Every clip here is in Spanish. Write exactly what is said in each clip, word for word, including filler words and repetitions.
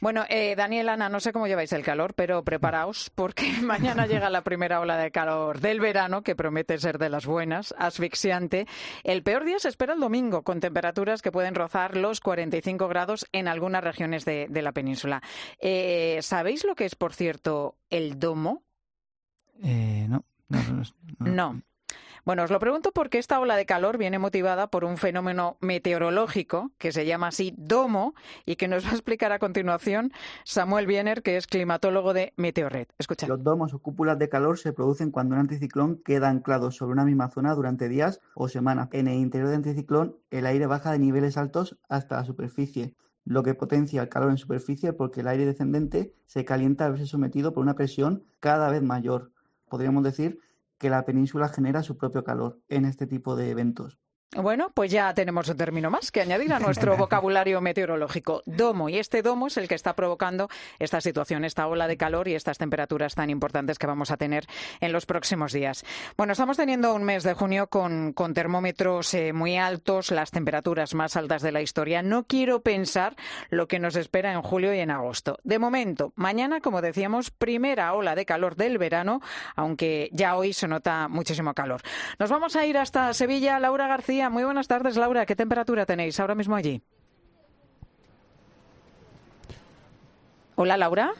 Bueno, eh, Daniel, Ana, no sé cómo lleváis el calor, pero preparaos porque mañana llega la primera ola de calor del verano, que promete ser de las buenas, asfixiante. El peor día se espera el domingo, con temperaturas que pueden rozar los cuarenta y cinco grados en algunas regiones de, de la península. Eh, ¿Sabéis lo que es, por cierto, el domo? Eh, no, no, no, no. No. Bueno, os lo pregunto porque esta ola de calor viene motivada por un fenómeno meteorológico que se llama así domo y que nos va a explicar a continuación Samuel Biener, que es climatólogo de Meteorred. Escucha. Los domos o cúpulas de calor se producen cuando un anticiclón queda anclado sobre una misma zona durante días o semanas. En el interior del anticiclón, el aire baja de niveles altos hasta la superficie, lo que potencia el calor en superficie porque el aire descendente se calienta al verse sometido por una presión cada vez mayor. Podríamos decir que la península genera su propio calor en este tipo de eventos. Bueno, pues ya tenemos un término más que añadir a nuestro vocabulario meteorológico. Domo. Y este domo es el que está provocando esta situación, esta ola de calor y estas temperaturas tan importantes que vamos a tener en los próximos días. Bueno, estamos teniendo un mes de junio con, con termómetros eh, muy altos, las temperaturas más altas de la historia. No quiero pensar lo que nos espera en julio y en agosto. De momento, mañana, como decíamos, primera ola de calor del verano, aunque ya hoy se nota muchísimo calor. Nos vamos a ir hasta Sevilla. Laura García. Muy buenas tardes, Laura. ¿Qué temperatura tenéis ahora mismo allí? Hola, Laura.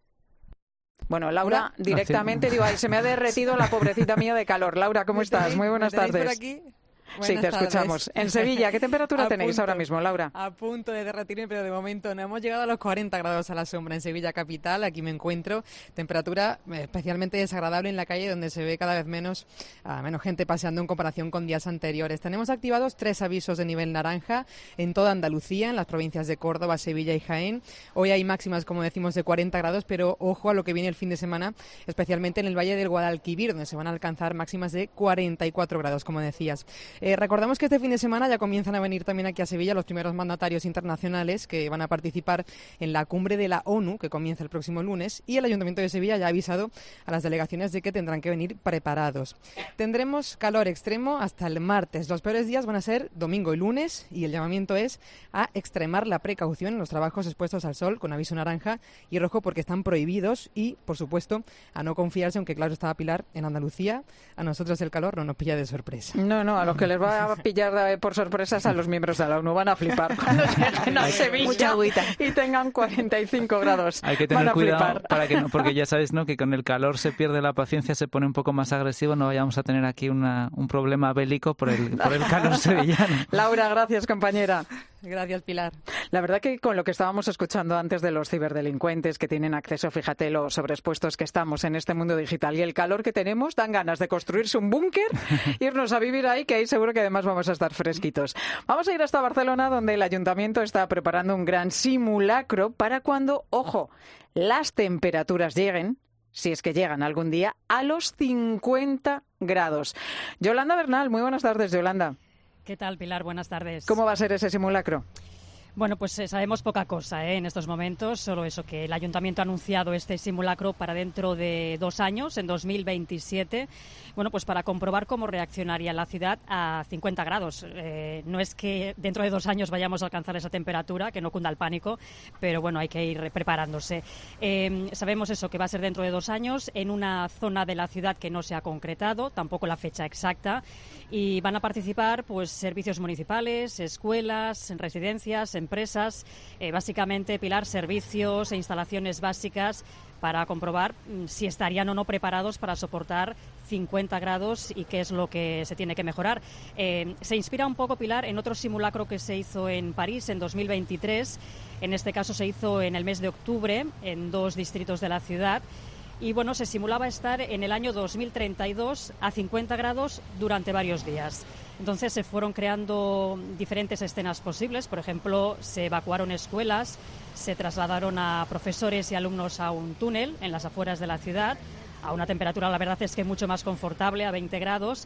Bueno, Laura, Hola. directamente digo, ay, se me ha derretido la pobrecita mía de calor. Laura, ¿cómo estás? Muy buenas tardes. ¿Por aquí? Sí, te escuchamos. Tardes. En Sevilla, ¿qué temperatura A tenéis punto, ahora mismo, Laura? A punto de derretirme, pero de momento no hemos llegado a los cuarenta grados a la sombra en Sevilla capital. Aquí me encuentro. Temperatura especialmente desagradable en la calle, donde se ve cada vez menos, uh, menos gente paseando en comparación con días anteriores. Tenemos activados tres avisos de nivel naranja en toda Andalucía, en las provincias de Córdoba, Sevilla y Jaén. Hoy hay máximas, como decimos, de cuarenta grados, pero ojo a lo que viene el fin de semana, especialmente en el Valle del Guadalquivir, donde se van a alcanzar máximas de cuarenta y cuatro grados, como decías. Eh, recordamos que este fin de semana ya comienzan a venir también aquí a Sevilla los primeros mandatarios internacionales que van a participar en la cumbre de la ONU, que comienza el próximo lunes, y el Ayuntamiento de Sevilla ya ha avisado a las delegaciones de que tendrán que venir preparados. Tendremos calor extremo hasta el martes. Los peores días van a ser domingo y lunes, y el llamamiento es a extremar la precaución en los trabajos expuestos al sol, con aviso naranja y rojo porque están prohibidos, y, por supuesto, a no confiarse, aunque claro estaba Pilar, en Andalucía, a nosotros el calor no nos pilla de sorpresa. No, no, a los que les va a pillar por sorpresas a los miembros de la ONU. Van a flipar cuando lleguen a Sevilla y tengan cuarenta y cinco grados. Hay que tener cuidado flipar. para que no, porque ya sabes, ¿no?, que con el calor se pierde la paciencia, se pone un poco más agresivo, no vayamos a tener aquí una, un problema bélico por el, por el calor sevillano. Laura, gracias, compañera. Gracias, Pilar. La verdad que con lo que estábamos escuchando antes de los ciberdelincuentes que tienen acceso, fíjate lo sobreexpuestos que estamos en este mundo digital y el calor que tenemos, dan ganas de construirse un búnker, irnos a vivir ahí, que ahí seguro que además vamos a estar fresquitos. Vamos a ir hasta Barcelona, donde el Ayuntamiento está preparando un gran simulacro para cuando, ojo, las temperaturas lleguen, si es que llegan algún día, a los cincuenta grados. Yolanda Bernal, muy buenas tardes, Yolanda. ¿Qué tal, Pilar? Buenas tardes. ¿Cómo va a ser ese simulacro? Bueno, pues eh, sabemos poca cosa ¿eh? en estos momentos, solo eso, que el Ayuntamiento ha anunciado este simulacro para dentro de dos años, en dos mil veintisiete, bueno, pues para comprobar cómo reaccionaría la ciudad a cincuenta grados. Eh, no es que dentro de dos años vayamos a alcanzar esa temperatura, que no cunda el pánico, pero bueno, hay que ir preparándose. Eh, sabemos eso, que va a ser dentro de dos años, en una zona de la ciudad que no se ha concretado, tampoco la fecha exacta, y van a participar pues servicios municipales, escuelas, residencias, empresas, eh, básicamente, Pilar, servicios e instalaciones básicas para comprobar si estarían o no preparados para soportar cincuenta grados y qué es lo que se tiene que mejorar. Eh, se inspira un poco, Pilar, en otro simulacro que se hizo en París en dos mil veintitrés. En este caso se hizo en el mes de octubre en dos distritos de la ciudad. Y bueno, se simulaba estar en el año dos mil treinta y dos a cincuenta grados durante varios días. Entonces se fueron creando diferentes escenas posibles. Por ejemplo, se evacuaron escuelas, se trasladaron a profesores y alumnos a un túnel en las afueras de la ciudad, a una temperatura, la verdad es que mucho más confortable, a veinte grados.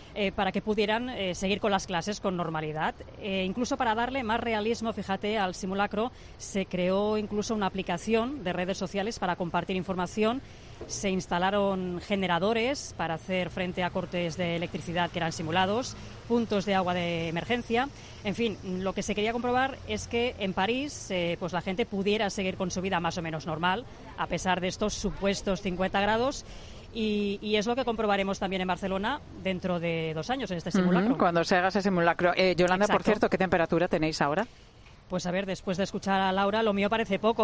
eh, para que pudieran eh, seguir con las clases con normalidad. Eh, incluso para darle más realismo, fíjate, al simulacro, se creó incluso una aplicación de redes sociales para compartir información. Se instalaron generadores para hacer frente a cortes de electricidad que eran simulados, puntos de agua de emergencia. En fin, lo que se quería comprobar es que en París eh, pues la gente pudiera seguir con su vida más o menos normal, a pesar de estos supuestos cincuenta grados. Y, y es lo que comprobaremos también en Barcelona dentro de dos años en este simulacro. Uh-huh, cuando se haga ese simulacro. Eh, Yolanda, Exacto. por cierto, ¿qué temperatura tenéis ahora? Pues a ver, después de escuchar a Laura, lo mío parece poco.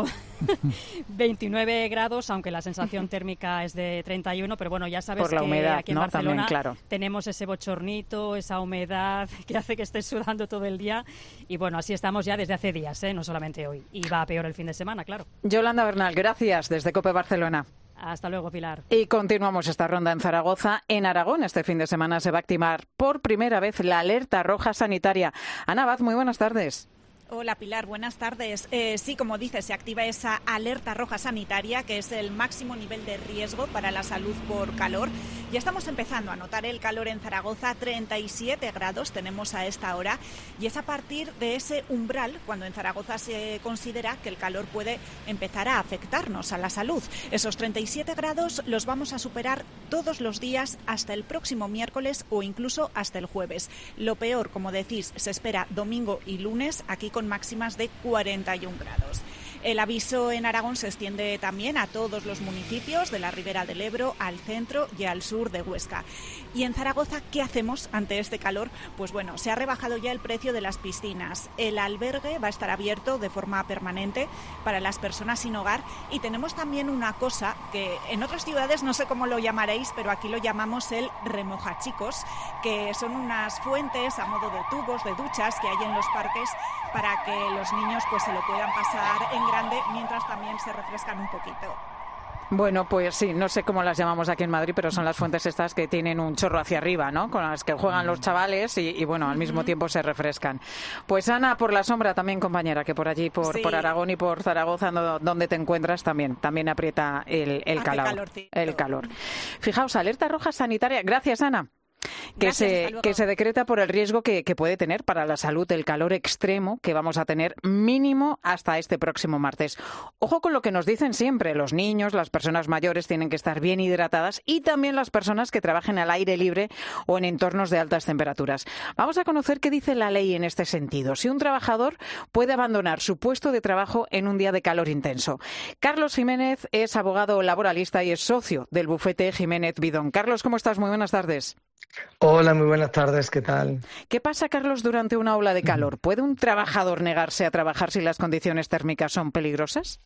veintinueve grados, aunque la sensación térmica es de treinta y uno, pero bueno, ya sabes Por la que humedad, aquí en ¿no? Barcelona También, claro. tenemos ese bochornito, esa humedad que hace que estés sudando todo el día. Y bueno, así estamos ya desde hace días, ¿eh? No solamente hoy. Y va a peor el fin de semana, claro. Yolanda Bernal, gracias, desde COPE Barcelona. Hasta luego, Pilar. Y continuamos esta ronda en Zaragoza. En Aragón, este fin de semana se va a activar por primera vez la alerta roja sanitaria. Ana Abad, muy buenas tardes. Hola Pilar, buenas tardes. Eh, sí, como dices, se activa esa alerta roja sanitaria, que es el máximo nivel de riesgo para la salud por calor. Ya estamos empezando a notar el calor en Zaragoza, treinta y siete grados tenemos a esta hora, y es a partir de ese umbral cuando en Zaragoza se considera que el calor puede empezar a afectarnos a la salud. Esos treinta y siete grados los vamos a superar todos los días hasta el próximo miércoles o incluso hasta el jueves. Lo peor, como decís, se espera domingo y lunes, aquí con máximas de cuarenta y un grados. El aviso en Aragón se extiende también a todos los municipios de la Ribera del Ebro, al centro y al sur de Huesca. Y en Zaragoza, ¿qué hacemos ante este calor? Pues bueno, se ha rebajado ya el precio de las piscinas. El albergue va a estar abierto de forma permanente para las personas sin hogar. Y tenemos también una cosa que en otras ciudades no sé cómo lo llamaréis, pero aquí lo llamamos el remojachicos, que son unas fuentes a modo de tubos, de duchas que hay en los parques para que los niños pues se lo puedan pasar en grande mientras también se refrescan un poquito. Bueno, pues sí, no sé cómo las llamamos aquí en Madrid, pero son las fuentes estas que tienen un chorro hacia arriba, ¿no? Con las que juegan los chavales y, y bueno, al mismo tiempo se refrescan. Pues Ana, por la sombra también, compañera, que por allí, por, sí. por Aragón y por Zaragoza, no, donde te encuentras, también también aprieta el, el calor. El calor. Fijaos, alerta roja sanitaria. Gracias, Ana. Que Gracias, se, que se decreta por el riesgo que, que puede tener para la salud el calor extremo que vamos a tener mínimo hasta este próximo martes. Ojo con lo que nos dicen siempre, los niños, las personas mayores tienen que estar bien hidratadas y también las personas que trabajen al aire libre o en entornos de altas temperaturas. Vamos a conocer qué dice la ley en este sentido. Si un trabajador puede abandonar su puesto de trabajo en un día de calor intenso. Carlos Jiménez es abogado laboralista y es socio del bufete Jiménez Bidón. Carlos, ¿cómo estás? Muy buenas tardes. Hola, muy buenas tardes, ¿qué tal? ¿Qué pasa, Carlos, durante una ola de calor? ¿Puede un trabajador negarse a trabajar si las condiciones térmicas son peligrosas?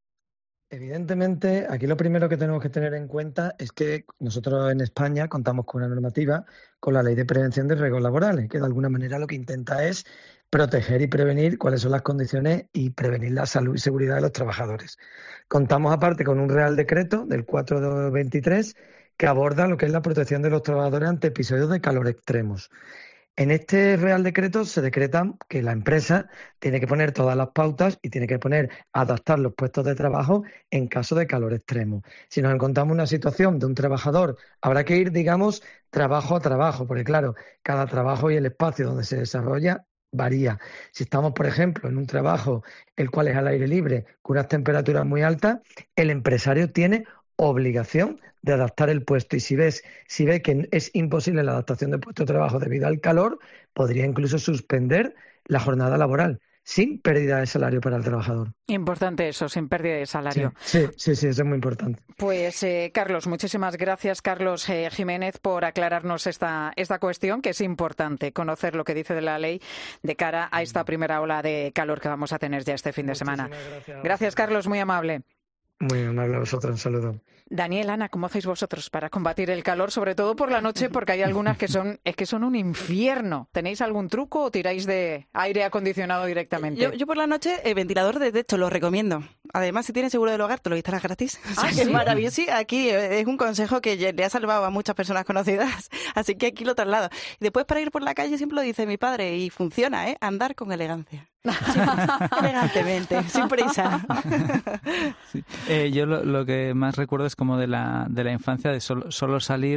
Evidentemente, aquí lo primero que tenemos que tener en cuenta es que nosotros en España contamos con una normativa, con la Ley de Prevención de Riesgos Laborales, que de alguna manera lo que intenta es proteger y prevenir cuáles son las condiciones y prevenir la salud y seguridad de los trabajadores. Contamos aparte con un Real Decreto del cuatro de veintitrés que aborda lo que es la protección de los trabajadores ante episodios de calor extremos. En este Real Decreto se decreta que la empresa tiene que poner todas las pautas y tiene que poner, adaptar los puestos de trabajo en caso de calor extremo. Si nos encontramos una situación de un trabajador, habrá que ir, digamos, trabajo a trabajo, porque claro, cada trabajo y el espacio donde se desarrolla varía. Si estamos, por ejemplo, en un trabajo el cual es al aire libre, con unas temperaturas muy altas, el empresario tiene obligación de adaptar el puesto y si ves si ve que es imposible la adaptación del puesto de trabajo debido al calor, podría incluso suspender la jornada laboral sin pérdida de salario para el trabajador. Importante eso, sin pérdida de salario. Sí, sí, sí, sí, eso es muy importante. Pues eh, Carlos, muchísimas gracias, Carlos eh, Jiménez, por aclararnos esta, esta cuestión, que es importante conocer lo que dice de la ley de cara a esta primera ola de calor que vamos a tener ya este fin de semana. Gracias. Gracias, Carlos, muy amable. Muy amable a vosotros, un saludo. Daniel, Ana, ¿cómo hacéis vosotros para combatir el calor, sobre todo por la noche? Porque hay algunas que son es que son un infierno. ¿Tenéis algún truco o tiráis de aire acondicionado directamente? Yo, yo por la noche, el ventilador de techo lo recomiendo. Además, si tienes seguro del hogar, te lo instalas gratis. Ah, sí, ¿sí? Es maravilloso. Sí, aquí es un consejo que le ha salvado a muchas personas conocidas, así que aquí lo traslado. Y después, para ir por la calle, siempre lo dice mi padre, y funciona, ¿eh? Andar con elegancia. Sí, elegantemente, sin prisa. Sí. Eh, yo lo, lo que más recuerdo es como de la, de la infancia, de solo, solo salir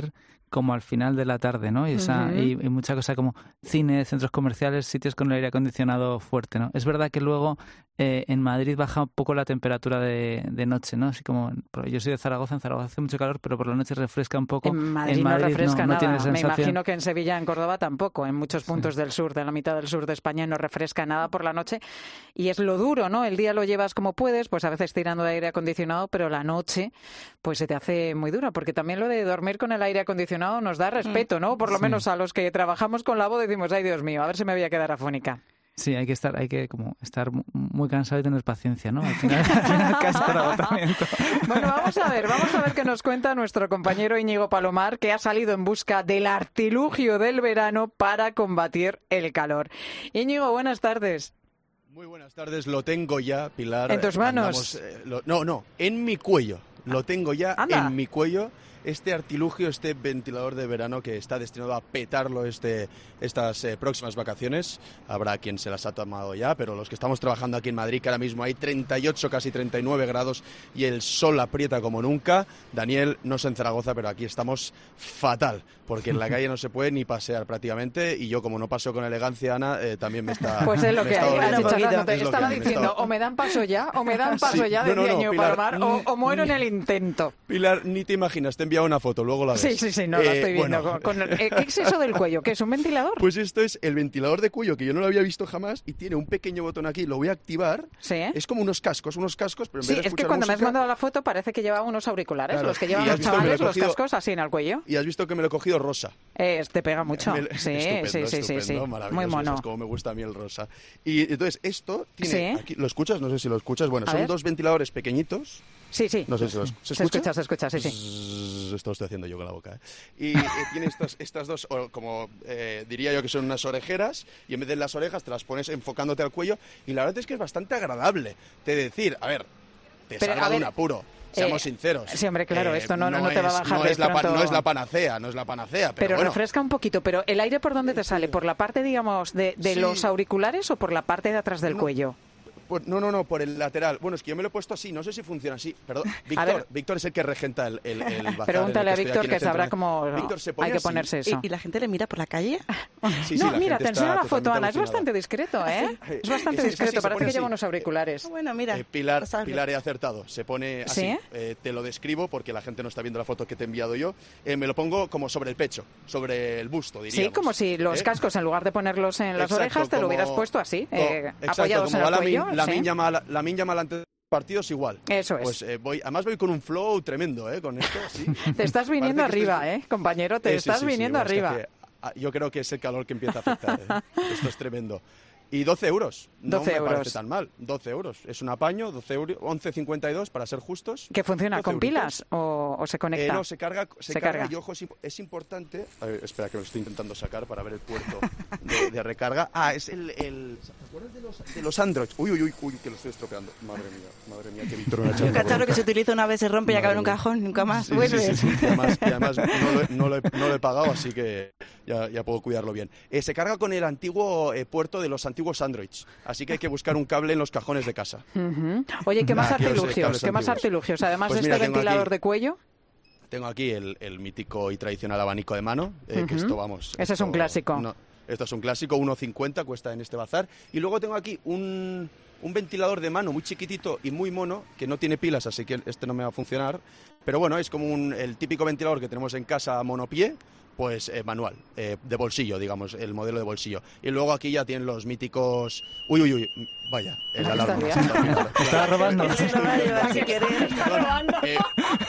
como al final de la tarde, ¿no? Y, esa, uh-huh. y, y mucha cosa como cine, centros comerciales, sitios con el aire acondicionado fuerte, ¿no? Es verdad que luego eh, en Madrid baja un poco la temperatura de, de noche, ¿no? Así como, yo soy de Zaragoza, en Zaragoza hace mucho calor, pero por la noche refresca un poco. En Madrid, en Madrid no refresca no, nada. No tiene Me imagino que en Sevilla, en Córdoba tampoco. En muchos puntos sí. del sur, de la mitad del sur de España, no refresca nada por la noche. Y es lo duro, ¿no? El día lo llevas como puedes, pues a veces tirando de aire acondicionado, pero la noche pues se te hace muy dura, porque también lo de dormir con el aire acondicionado nos da respeto, ¿no? Por lo sí. menos a los que trabajamos con la voz decimos, ay Dios mío, a ver si me voy a quedar afónica. Sí, hay que estar, hay que como estar muy cansado y tener paciencia, ¿no? Al final, al final casi por agotamiento. Bueno, vamos a ver, vamos a ver qué nos cuenta nuestro compañero Íñigo Palomar, que ha salido en busca del artilugio del verano para combatir el calor. Íñigo, buenas tardes. Muy buenas tardes, lo tengo ya, Pilar. ¿En tus manos? Andamos, eh, lo, no, no, en mi cuello. Lo tengo ya Anda. en mi cuello. Este artilugio, este ventilador de verano que está destinado a petarlo este, estas eh, próximas vacaciones. Habrá quien se las ha tomado ya, pero los que estamos trabajando aquí en Madrid, que ahora mismo hay treinta y ocho, casi treinta y nueve grados y el sol aprieta como nunca. Daniel, no sé en Zaragoza, pero aquí estamos fatal, porque en la calle no se puede ni pasear prácticamente, y yo, como no paso con elegancia, Ana, eh, también me está... Pues es lo que hay. Bueno, te estaba diciendo, o me dan paso ya, o me dan paso sí. ya, no, decía no, no, Íñigo Pilar, Palomar, o, o muero en el intento. Pilar, ni te imaginas, te he enviado una foto, luego la ves. Sí, sí, sí, no, eh, la estoy viendo. Bueno. Con, con, ¿Qué es eso del cuello? ¿Qué es un ventilador? Pues esto es el ventilador de cuello, que yo no lo había visto jamás, y tiene un pequeño botón aquí, lo voy a activar. Sí. Es como unos cascos, unos cascos, pero en sí, vez de es que escuchar cuando música, me has mandado la foto parece que lleva unos auriculares, claro, los que llevan y los has visto que me chavales, lo he los cogido- cascos así en el cuello. Y has visto que me lo he cogido rosa. Eh, te pega mucho. Me- Sí, estupendo, sí, sí, sí, estupendo, sí. maravilloso, Muy mono. eso es como me gusta a mí el rosa. Y entonces esto tiene, Sí. aquí, ¿lo escuchas? No sé si lo escuchas. Bueno, A son ver. dos ventiladores pequeñitos. Sí, sí. No sé si los, ¿se Se escucha? escucha, se escucha, sí, sí. Zzzz, Esto lo estoy haciendo yo con la boca. ¿eh? Y eh, tiene estas, estas dos, o como eh, diría yo que son unas orejeras, y en vez de las orejas te las pones enfocándote al cuello, y la verdad es que es bastante agradable. Te decir, a ver, te Pero, salga a de ver, un apuro. Seamos eh, sinceros. sí, hombre, claro, Eh, esto no- no te va a es- bajar no de es la pa- pronto. No es la panacea, no es la panacea, pero, Pero bueno. refresca un poquito. Pero ¿el aire por dónde te sale? ¿Por la parte, digamos, de, de Sí. los auriculares o por la parte de atrás del No. cuello? Por- no, no, no, por el lateral. Bueno, es que yo me lo he puesto así, no sé si funciona así. Perdón, ver. Víctor, Víctor es el que regenta el, el, el bazar. Pregúntale en a el que estoy Víctor aquí en que el centro sabrá de- cómo Víctor, se hay pone que así. ponerse eso. ¿Y, y la gente le mira por la calle? Sí, sí, no, la mira, gente te enseño está la foto, totalmente Ana. Es alucinada. bastante discreto, ¿eh? Sí. Es bastante Es- es discreto. así, se Parece pone que lleva así. unos auriculares. Bueno, mira. Pilar, lo sabes. Pilar he acertado. Se pone así. ¿Sí? Eh, te lo describo porque la gente no está viendo la foto que te he enviado yo. Eh, me lo pongo como sobre el pecho, sobre el busto, diríamos. Sí, como si los ¿Eh? cascos, en lugar de ponerlos en las Exacto, orejas, te lo como- hubieras puesto así, co- eh, exacto, apoyados como en va el la cuello. min, la sí. min llama, la, la min llama al antes de los partidos igual. Eso es. Pues eh, voy, además voy con un flow tremendo, ¿eh? Con esto, así. Te estás viniendo Parece que arriba, estoy- ¿eh, compañero? Te Eh, sí, estás sí, sí, viniendo bueno, es que arriba. hace- ah, yo creo que es el calor que empieza a afectar. ¿eh? Esto es tremendo. Y doce euros. No doce me euros. parece tan mal. doce euros. Es un apaño, doce euros, once cincuenta y dos para ser justos. ¿Que funciona doce con euritos. pilas o, o se conecta? Eh, no, se carga, se Se carga, carga. y ojo, es, imp- es importante... A ver, espera, que lo estoy intentando sacar para ver el puerto de, de recarga. Ah, es el... el ¿te acuerdas de los, de los Androids? Uy, uy, uy, uy, que lo estoy estropeando. Madre mía, madre mía, que Víctor me ha echado Un una cacharro bronca. que se utiliza una vez, se rompe y Madre acaba en un mía. cajón, nunca más Sí, vuelve. sí, sí, sí. Y además, y además no, lo, he- no, lo he, no lo he pagado, así que ya, ya puedo cuidarlo bien. Eh, se carga con el antiguo eh, puerto de los antiguos Androids, así que hay que buscar un cable en los cajones de casa. Ujú. Oye, ¿qué más Aquellos, eh, artilugios? cables ¿Qué más antiguos. artilugios? Además Pues de mira, este tengo ventilador aquí- de cuello. Tengo aquí el, el mítico y tradicional abanico de mano, eh, que Ujú. esto, vamos... Ese es un esto clásico. no- esto es un clásico, uno cincuenta cuesta en este bazar. Y luego tengo aquí un, un ventilador de mano muy chiquitito y muy mono, que no tiene pilas, así que este no me va a funcionar. Pero bueno, es como un- el típico ventilador que tenemos en casa a monopié, pues eh, manual, eh, de bolsillo, digamos, el modelo de bolsillo. Y luego aquí ya tienen los míticos... Uy, uy, uy, vaya, el Ahí alarma. está, se está pillando. Estaba robando. Sí, no me lleva sin querer. Eh,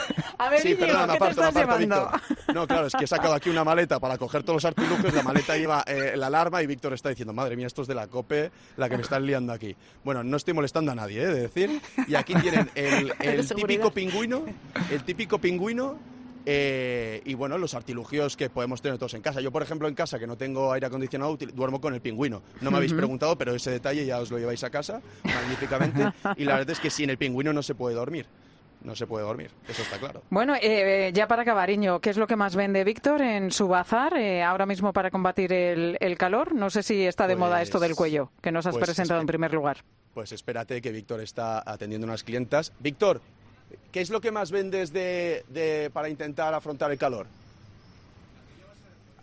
A ver, sí, Íñigo, perdona, me ¿qué te aparto, me estás aparto, llevando? Víctor. No, claro, es que he sacado aquí una maleta para coger todos los artilugios. La maleta lleva eh, la alarma y Víctor está diciendo, madre mía, esto es de la COPE, la que me están liando aquí. Bueno, no estoy molestando a nadie, ¿eh? De decir. Y aquí tienen el, el seguridad. típico pingüino, el típico pingüino. eh, y bueno, los artilugios que podemos tener todos en casa. Yo, por ejemplo, en casa, que no tengo aire acondicionado, util- duermo con el pingüino. No me habéis preguntado, pero ese detalle ya os lo lleváis a casa magníficamente. Y la verdad es que sin el pingüino no se puede dormir. No se puede dormir, eso está claro. Bueno, eh, ya para acabar, Íñigo, ¿qué es lo que más vende Víctor en su bazar eh, ahora mismo para combatir el, el calor? No sé si está de Pues- moda esto del cuello, que nos has pues presentado espe- en primer lugar. Pues espérate, que Víctor está atendiendo unas clientas. Víctor, ¿qué es lo que más vendes de, de- para intentar afrontar el calor?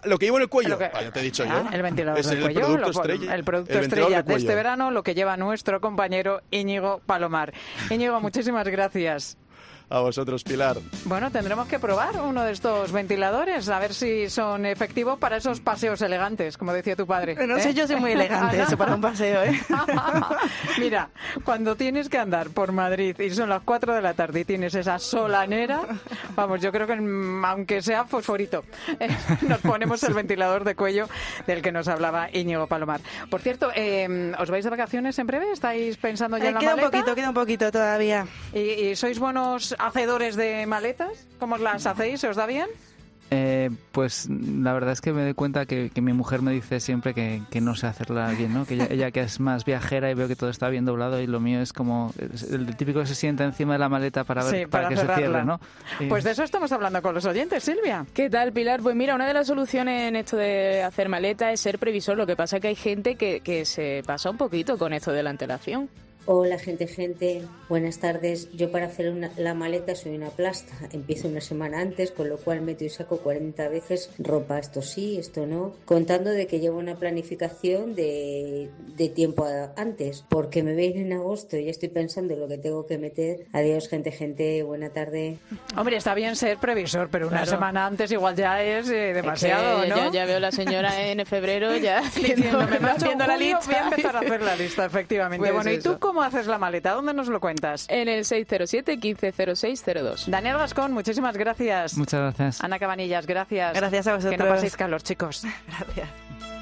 lo que llevo en el cuello. Que, ah, ya te he dicho ah, yo. El ventilador es del el cuello. Producto lo, estrella, el producto el estrella de, de este verano, lo que lleva nuestro compañero Íñigo Palomar. Íñigo, muchísimas gracias. A vosotros, Pilar. Bueno, tendremos que probar uno de estos ventiladores, a ver si son efectivos para esos paseos elegantes, como decía tu padre. No sé, ¿eh? yo soy muy elegante eso para un paseo, ¿eh? Mira, cuando tienes que andar por Madrid y son las cuatro de la tarde y tienes esa solanera, vamos, yo creo que aunque sea fosforito, eh, nos ponemos el ventilador de cuello del que nos hablaba Íñigo Palomar. Por cierto, eh, ¿os vais de vacaciones en breve? ¿Estáis pensando ya eh, en la queda maleta? un poquito, queda un poquito todavía. ¿Y, y sois buenos hacedores de maletas? ¿Cómo os las hacéis? ¿Se os da bien? Eh, pues la verdad es que me doy cuenta que, que mi mujer me dice siempre que, que no sé hacerla bien, ¿no? Que ella, ella que es más viajera y veo que todo está bien doblado y lo mío es como el típico que se sienta encima de la maleta para ver Sí, para, para que cerrarla. se cierre, ¿no? Y... Pues de eso estamos hablando con los oyentes, Silvia. ¿Qué tal, Pilar? Pues mira, una de las soluciones en esto de hacer maleta es ser previsor. Lo que pasa es que hay gente que, que se pasa un poquito con esto de la antelación. Hola gente, gente, buenas tardes. Yo para hacer una, la maleta soy una plasta. Empiezo una semana antes, con lo cual meto y saco cuarenta veces ropa, esto sí, esto no, contando de que llevo una planificación de, de tiempo a, antes, porque me veis en agosto y ya estoy pensando en lo que tengo que meter. Adiós gente, gente, buena tarde. Hombre, está bien ser previsor, pero una Claro. semana antes igual ya es eh, demasiado, es que ¿no? Ya, ya veo a la señora en febrero ya Diciendo, me marcho en haciendo la julio, lista. voy a empezar a hacer la lista, efectivamente. Pues bueno, ¿y tú eso. cómo haces la maleta? ¿Dónde nos lo cuentas? En el seis cero siete, quince cero seis cero dos. Daniel Gascón, muchísimas gracias. Muchas gracias. Ana Cabanillas, gracias. Gracias a vosotros. Que no paséis calor, chicos. Gracias.